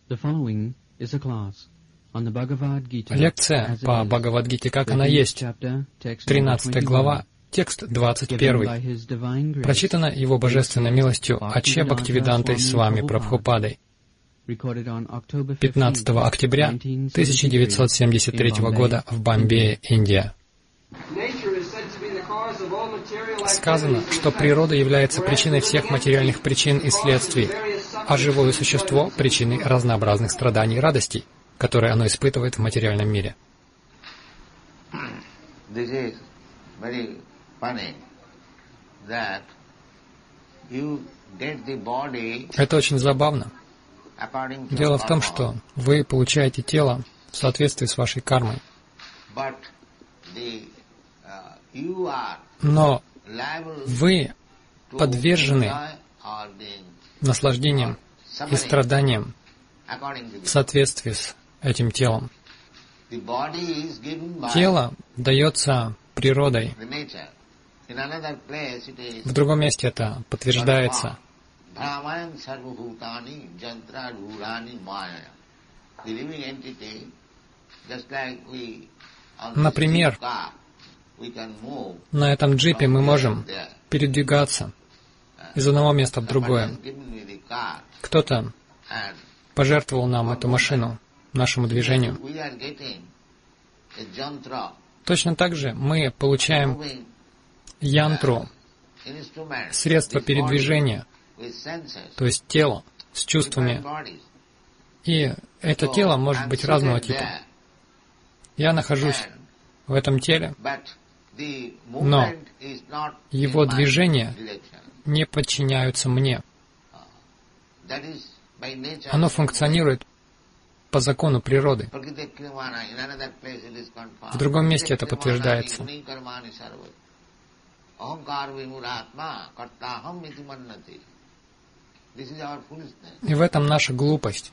Лекция по Бхагавад-гите, как она есть, 13 глава, текст 21. Прочитано Его Божественной милостью Аче Бхактивидантой Свами Прабхупадой 15 октября 1973 года в Бомбее, Индия. Сказано, что природа является причиной всех материальных причин и следствий, а живое существо — причиной разнообразных страданий и радостей, которые оно испытывает в материальном мире. Это очень забавно. Дело в том, что вы получаете тело в соответствии с вашей кармой. Но вы подвержены наслаждениям и страданиям в соответствии с этим телом. Тело дается природой. В другом месте это подтверждается. Например, на этом джипе мы можем передвигаться из одного места в другое. Кто-то пожертвовал нам эту машину, нашему движению. Точно так же мы получаем янтру, средство передвижения, то есть тело с чувствами. И это тело может быть разного типа. Я нахожусь в этом теле, но его движения не подчиняются мне. Оно функционирует по закону природы. В другом месте это подтверждается. И в этом наша глупость.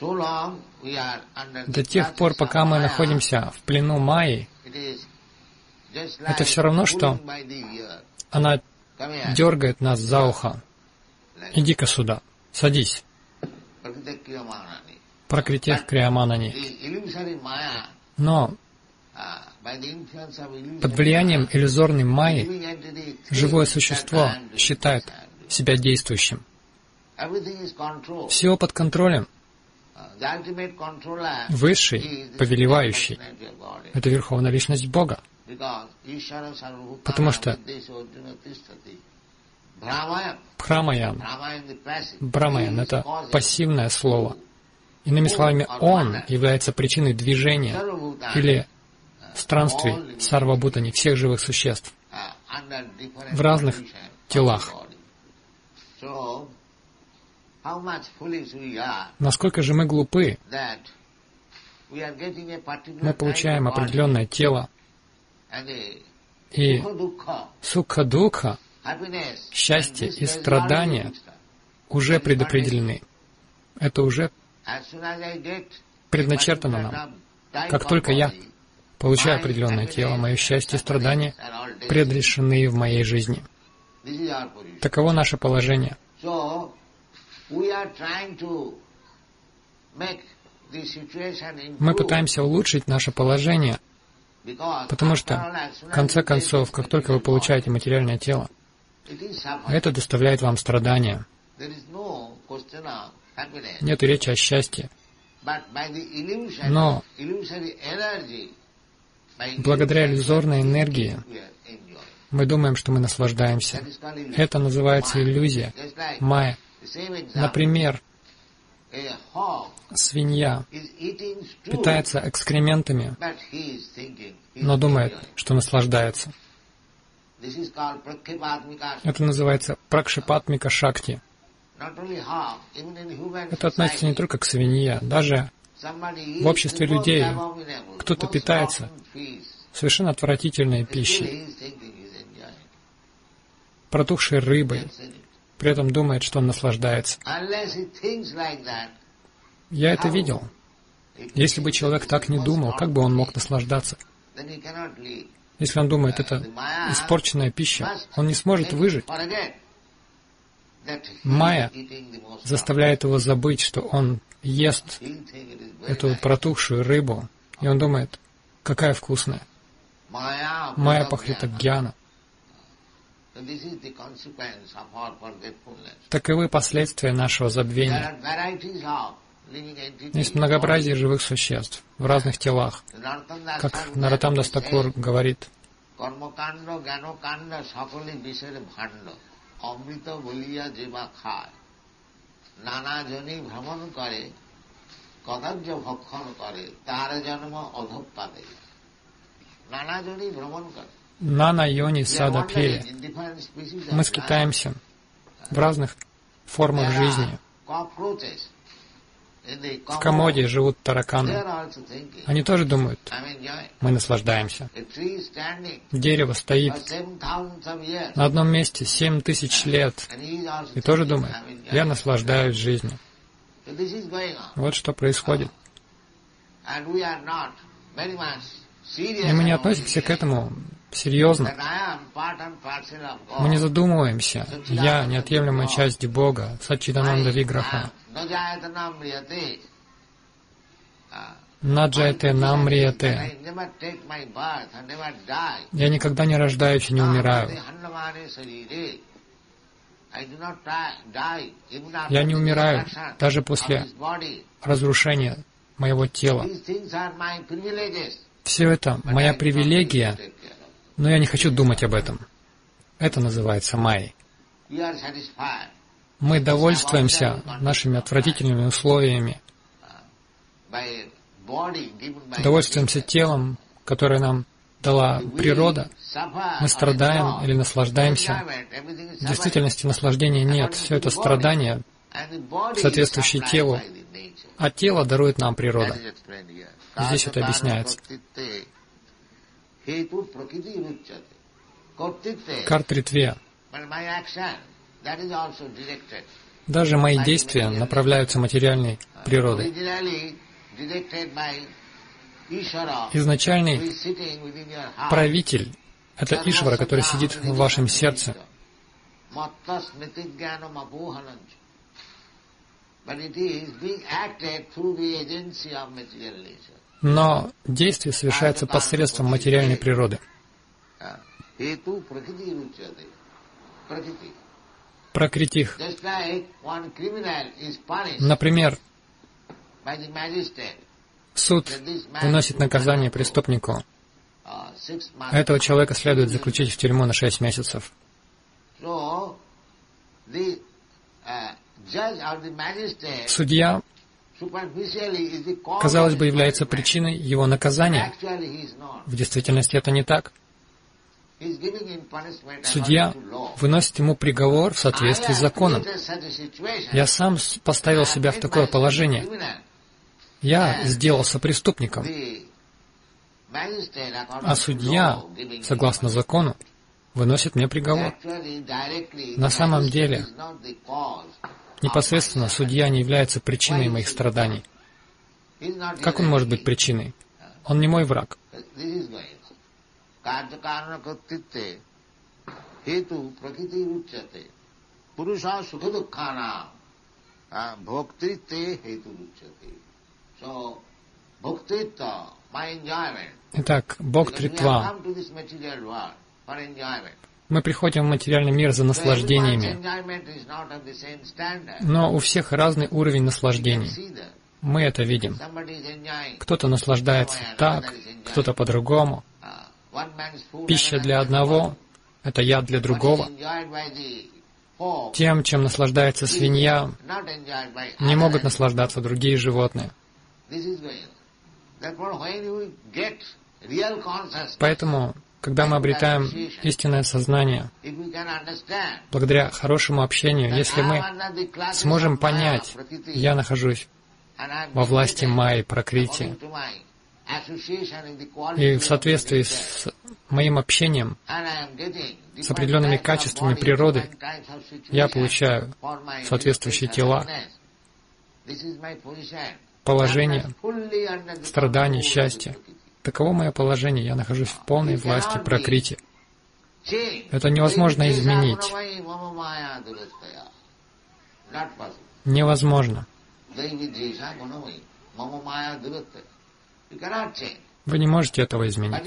До тех пор, пока мы находимся в плену Майи, это все равно, что она дергает нас за ухо. Иди-ка сюда, садись. Пракритех Крияманани. Но под влиянием иллюзорной майи живое существо считает себя действующим. Все под контролем. Высший, повелевающий — это Верховная Личность Бога. Потому что Бхрамаян — это пассивное слово. Иными словами, Он является причиной движения или странствий сарвабхутани, всех живых существ, в разных телах. Насколько же мы глупы, мы получаем определенное тело, и сукха-дукха, счастье и страдания уже предопределены. Это уже предначертано нам. Как только я получаю определенное тело, мое счастье и страдания предрешены в моей жизни. Таково наше положение. Мы пытаемся улучшить наше положение, потому что, в конце концов, как только вы получаете материальное тело, это доставляет вам страдания. Нет речи о счастье. Но благодаря иллюзорной энергии мы думаем, что мы наслаждаемся. Это называется иллюзия, майя. Например, свинья питается экскрементами, но думает, что наслаждается. Это называется пракшипатмика шакти. Это относится не только к свинье, даже в обществе людей кто-то питается совершенно отвратительной пищей, протухшей рыбой, при этом думает, что он наслаждается. Я это видел. Если бы человек так не думал, как бы он мог наслаждаться? Если он думает, это испорченная пища, он не сможет выжить. Майя заставляет его забыть, что он ест эту протухшую рыбу, и он думает, какая вкусная. Майя пахлита гьяна. Таковы последствия нашего забвения. Есть многообразие живых существ в разных телах. Как Нароттам Дас Такур говорит, Нана Йони Сада Пхели. Мы скитаемся в разных формах жизни. В комоде живут тараканы. Они тоже думают, мы наслаждаемся. Дерево стоит на одном месте 7000 лет и тоже думает, я наслаждаюсь жизнью. Вот что происходит. И мы не относимся к этому серьезно. Мы не задумываемся. Я — неотъемлемая часть Бога, Саччидананда Виграха. Наджаяте намрияте. Я никогда не рождаюсь и не умираю. Я не умираю даже после разрушения моего тела. Все это моя привилегия, но я не хочу думать об этом. Это называется майей. Мы довольствуемся нашими отвратительными условиями, довольствуемся телом, которое нам дала природа. Мы страдаем или наслаждаемся. В действительности наслаждения нет. Все это страдание, соответствующее телу, а тело дарует нам природа. Здесь это объясняется. Картритве. Даже мои действия направляются материальной природой. Изначальный правитель — это Ишвара, который сидит в вашем сердце. Но действие совершается посредством материальной природы. Пракритих. Например, суд выносит наказание преступнику. Этого человека следует заключить в тюрьму на 6 месяцев. Судья, казалось бы, является причиной его наказания. В действительности это не так. Судья выносит ему приговор в соответствии с законом. Я сам поставил себя в такое положение. Я сделался преступником. А судья, согласно закону, выносит мне приговор. На самом деле, непосредственно судья не является причиной моих страданий. Как он может быть причиной? Он не мой враг. Итак, бхоктритва. Мы приходим в материальный мир за наслаждениями, но у всех разный уровень наслаждений. Мы это видим. Кто-то наслаждается так, кто-то по-другому. Пища для одного — это яд для другого. Тем, чем наслаждается свинья, не могут наслаждаться другие животные. Поэтому, когда мы обретаем истинное сознание, благодаря хорошему общению, если мы сможем понять, я нахожусь во власти майи, пракрити, и в соответствии с моим общением, с определенными качествами природы, я получаю соответствующие тела, положение, страдания, счастье. Таково мое положение, я нахожусь в полной власти пракрити. Это невозможно изменить. Невозможно. Вы не можете этого изменить.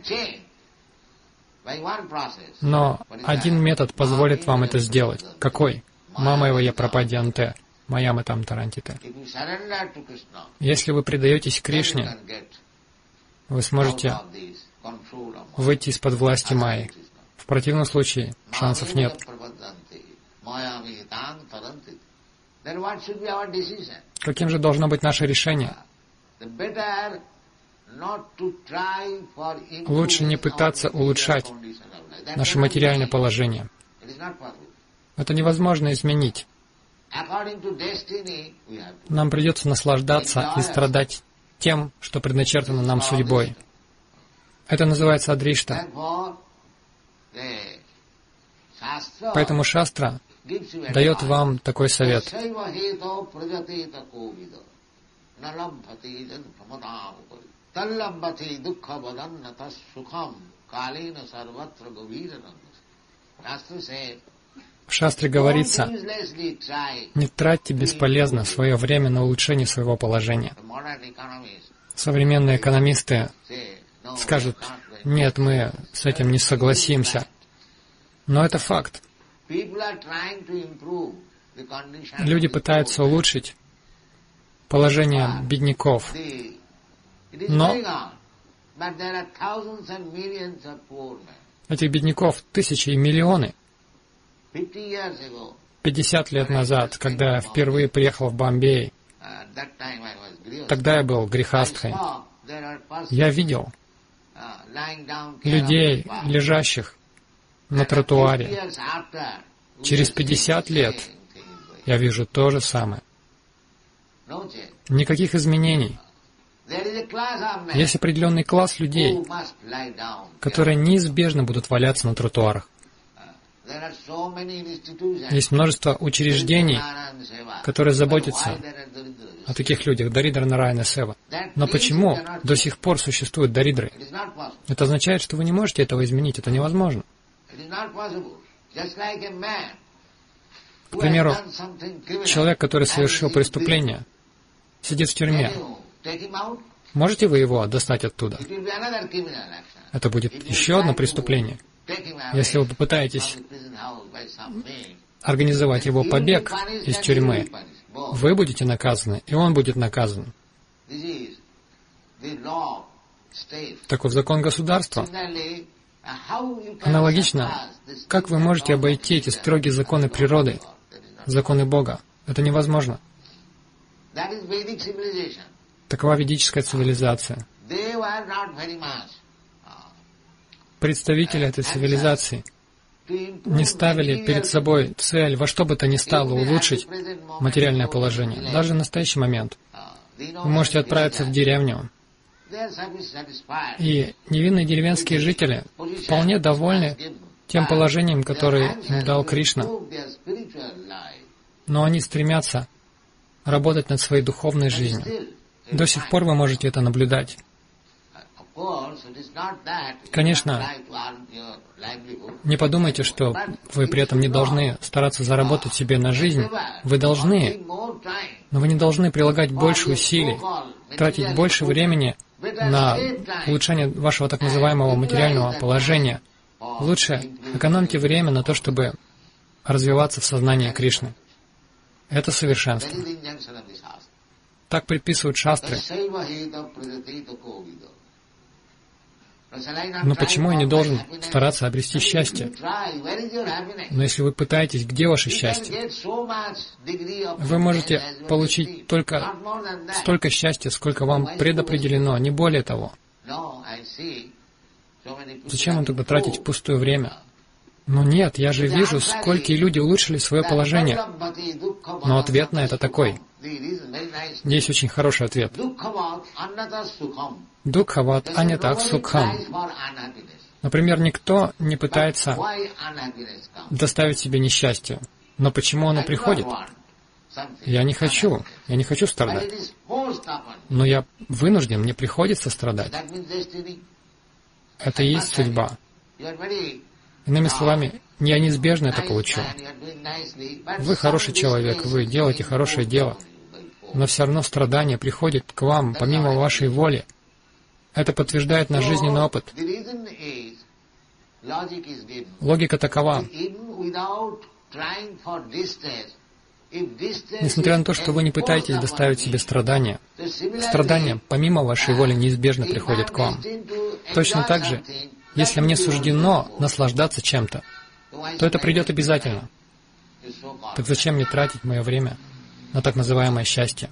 Но один метод позволит вам это сделать. Какой? Мама его я пропадянте, моя мы там тарантите. Если вы предаетесь Кришне, вы сможете выйти из-под власти Майи. В противном случае шансов нет. Каким же должно быть наше решение? Лучше не пытаться улучшать наше материальное положение. Это невозможно изменить. Нам придется наслаждаться и страдать тем, что предначертано нам судьбой. Это называется адришта. Поэтому шастра дает вам такой совет. В шастре говорится, не тратьте бесполезно свое время на улучшение своего положения. Современные экономисты скажут, нет, мы с этим не согласимся. Но это факт. Люди пытаются улучшить положение бедняков. Но этих бедняков тысячи и миллионы. 50 лет назад, когда я впервые приехал в Бомбей, тогда я был грехастхой, я видел людей, лежащих на тротуаре. Через 50 лет я вижу то же самое. Никаких изменений. Есть определенный класс людей, которые неизбежно будут валяться на тротуарах. Есть множество учреждений, которые заботятся о таких людях, Даридра Нараяна Сева. Но почему до сих пор существуют даридры? Это означает, что вы не можете этого изменить, это невозможно. К примеру, человек, который совершил преступление, сидит в тюрьме. Можете вы его достать оттуда? Это будет еще одно преступление. Если вы попытаетесь организовать его побег из тюрьмы, вы будете наказаны, и он будет наказан. Таков закон государства. Аналогично, как вы можете обойти эти строгие законы природы, законы Бога? Это невозможно. Такова ведическая цивилизация. Представители этой цивилизации не ставили перед собой цель во что бы то ни стало улучшить материальное положение. Даже в настоящий момент вы можете отправиться в деревню, и невинные деревенские жители вполне довольны тем положением, которое им дал Кришна. Но они стремятся работать над своей духовной жизнью. До сих пор вы можете это наблюдать. Конечно, не подумайте, что вы при этом не должны стараться заработать себе на жизнь. Вы должны, но вы не должны прилагать больше усилий, тратить больше времени на улучшение вашего так называемого материального положения. Лучше экономьте время на то, чтобы развиваться в сознании Кришны. Это совершенство. Так предписывают шастры. Но почему я не должен стараться обрести счастье? Но если вы пытаетесь, где ваше счастье? Вы можете получить только столько счастья, сколько вам предопределено, не более того. Зачем вам тогда тратить впустую время? Ну нет, я же вижу, сколько люди улучшили свое положение. Но ответ на это такой. Есть очень хороший ответ. Дукхават анятак сукхам. Например, никто не пытается доставить себе несчастье. Но почему оно приходит? Я не хочу страдать. Но я вынужден, мне приходится страдать. Это и есть судьба. Иными словами, я неизбежно это получу. Вы хороший человек, вы делаете хорошее дело. но все равно страдание приходит к вам помимо вашей воли. Это подтверждает наш жизненный опыт. Логика такова. Несмотря на то, что вы не пытаетесь доставить себе страдания, страдания помимо вашей воли неизбежно приходят к вам. Точно так же, если мне суждено наслаждаться чем-то, то это придет обязательно. Так зачем мне тратить мое время на так называемое счастье?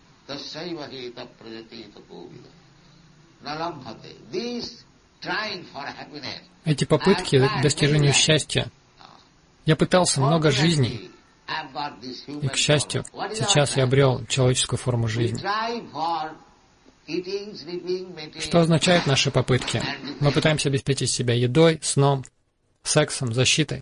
Эти попытки к достижению счастья, я пытался много жизней, и, к счастью, сейчас я обрел человеческую форму жизни. Что означают наши попытки? Мы пытаемся обеспечить себя едой, сном, сексом, защитой.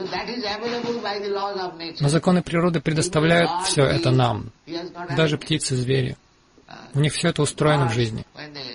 Но законы природы предоставляют все это нам. Даже птицы, звери. У них все это устроено в жизни.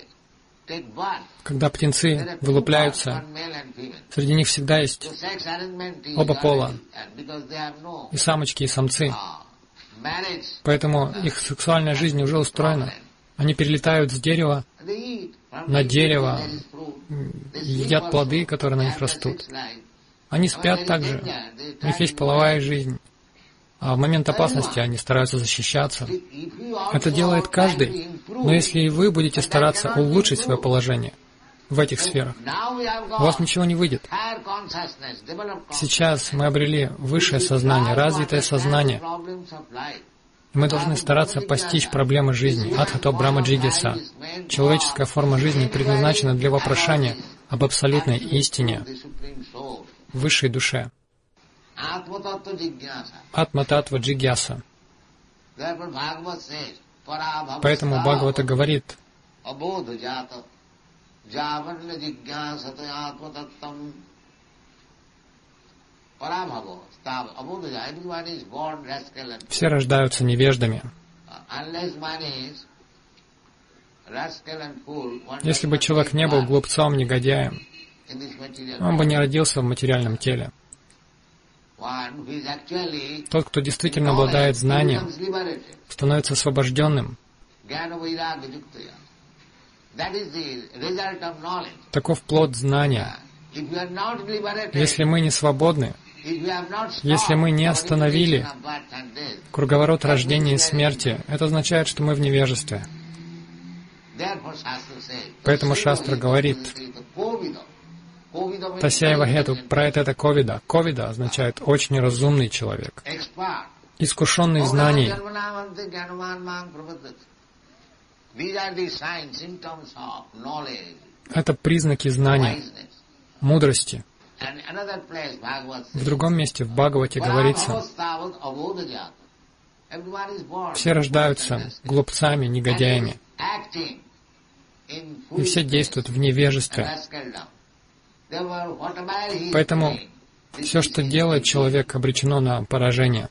Когда птенцы вылупляются, среди них всегда есть оба пола, и самочки, и самцы. Поэтому их сексуальная жизнь уже устроена. Они перелетают с дерева на дерево, едят плоды, которые на них растут. Они спят также, у них есть половая жизнь. А в момент опасности они стараются защищаться. Это делает каждый. Но если и вы будете стараться улучшить свое положение в этих сферах, у вас ничего не выйдет. Сейчас мы обрели высшее сознание, развитое сознание. Мы должны стараться постичь проблемы жизни. Адхато Брахма Джигьяса. Человеческая форма жизни предназначена для вопрошания об абсолютной истине, высшей душе. Атма-татва Джигьяса. Поэтому Бхагавата говорит, все рождаются невеждами. Если бы человек не был глупцом, негодяем, он бы не родился в материальном теле. Тот, кто действительно обладает знанием, становится освобожденным. Таков плод знания. Если мы не свободны, если мы не остановили круговорот рождения и смерти, это означает, что мы в невежестве. Поэтому Шастра говорит, Тасяева Хету, про это Ковида. Ковида означает очень разумный человек, искушенный в знании. Это признаки знания, мудрости. В другом месте в Бхагавате говорится, все рождаются глупцами, негодяями, и все действуют в невежестве. Поэтому все, что делает человек, обречено на поражение.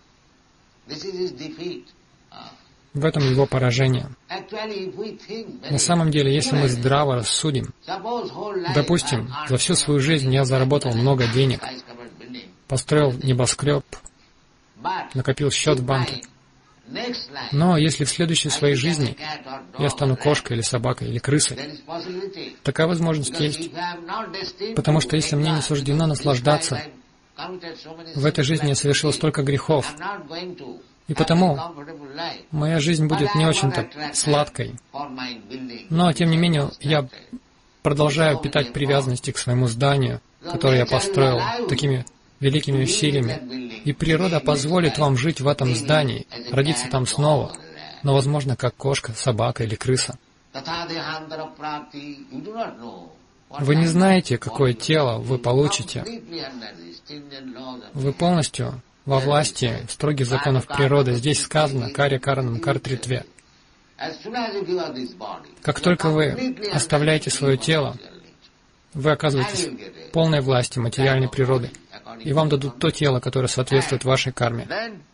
В этом его поражение. На самом деле, если мы здраво рассудим, допустим, за всю свою жизнь я заработал много денег, построил небоскреб, накопил счет в банке. Но если в следующей своей жизни я стану кошкой или собакой или крысой, такая возможность есть. Потому что если мне не суждено наслаждаться, в этой жизни я совершил столько грехов, и потому моя жизнь будет не очень-то сладкой. Но, тем не менее, я продолжаю питать привязанности к своему зданию, которое я построил такими великими усилиями. И природа позволит вам жить в этом здании, родиться там снова, но, возможно, как кошка, собака или крыса. Вы не знаете, какое тело вы получите. Вы полностью во власти строгих законов природы. Здесь сказано «карья каранам картритве». Как только вы оставляете свое тело, вы оказываетесь в полной власти материальной природы, и вам дадут то тело, которое соответствует вашей карме.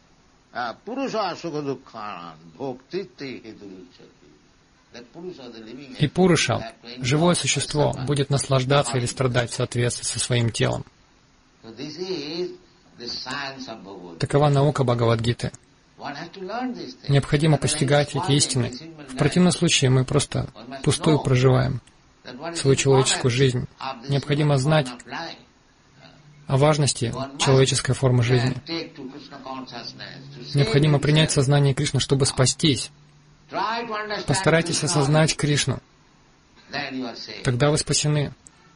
И Пуруша, живое существо, будет наслаждаться или страдать в соответствии со своим телом. Такова наука Бхагавад-гиты. Необходимо постигать эти истины. В противном случае мы просто пустую проживаем свою человеческую жизнь. Необходимо знать о важности человеческой формы жизни. Необходимо принять сознание Кришны, чтобы спастись. Постарайтесь осознать Кришну. Тогда вы спасены.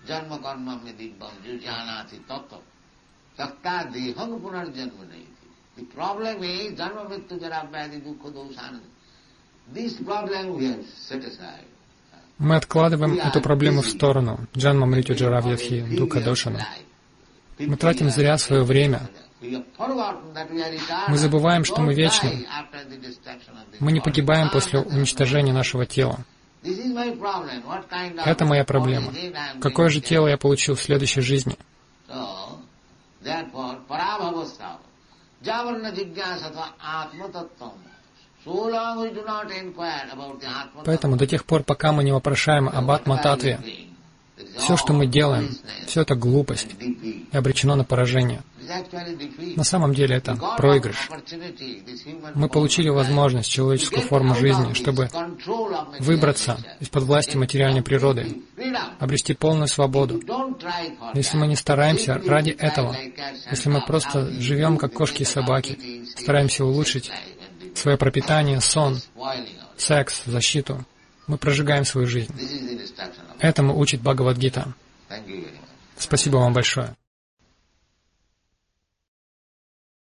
Мы откладываем эту проблему в сторону. Джанма мритю джара вьядхи дука дошана. Мы тратим зря свое время. Мы забываем, что мы вечны. Мы не погибаем после уничтожения нашего тела. Это моя проблема. Какое же тело я получил в следующей жизни? Поэтому до тех пор, пока мы не вопрошаем об Атма-татве, все, что мы делаем, все это глупость и обречено на поражение. На самом деле это проигрыш. Мы получили возможность, человеческую форму жизни, чтобы выбраться из-под власти материальной природы, обрести полную свободу. Если мы не стараемся ради этого, если мы просто живем как кошки и собаки, стараемся улучшить свое пропитание, сон, секс, защиту, мы прожигаем свою жизнь. Этому учит Бхагавад-гита. Спасибо вам большое.